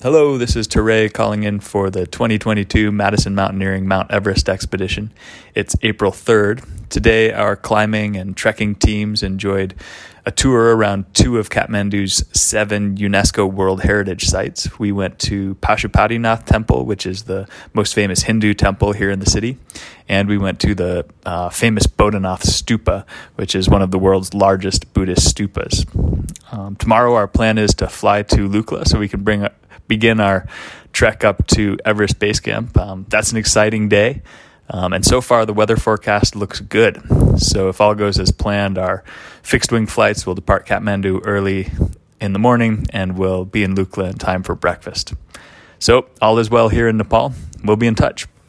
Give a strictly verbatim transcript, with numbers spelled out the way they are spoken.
Hello, this is Teray calling in for the twenty twenty-two Madison Mountaineering Mount Everest Expedition. It's April third. Today, our climbing and trekking teams enjoyed a tour around two of Kathmandu's seven UNESCO World Heritage Sites. We went to Pashupatinath Temple, which is the most famous Hindu temple here in the city, and we went to the uh, famous Bodhanath Stupa, which is one of the world's largest Buddhist stupas. Um, tomorrow, our plan is to fly to Lukla so we can bring a begin our trek up to Everest Base Camp. Um, that's an exciting day. Um, and so far, the weather forecast looks good. So if all goes as planned, our fixed-wing flights will depart Kathmandu early in the morning and we'll be in Lukla in time for breakfast. So all is well here in Nepal. We'll be in touch.